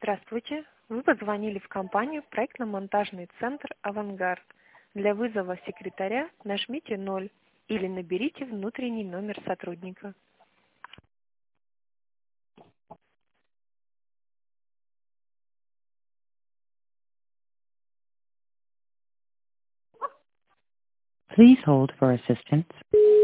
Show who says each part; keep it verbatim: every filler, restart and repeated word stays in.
Speaker 1: Здравствуйте. Вы позвонили в компанию проектно-монтажный центр «Авангард». Для вызова секретаря нажмите ноль или наберите внутренний номер сотрудника.
Speaker 2: Please hold for assistance.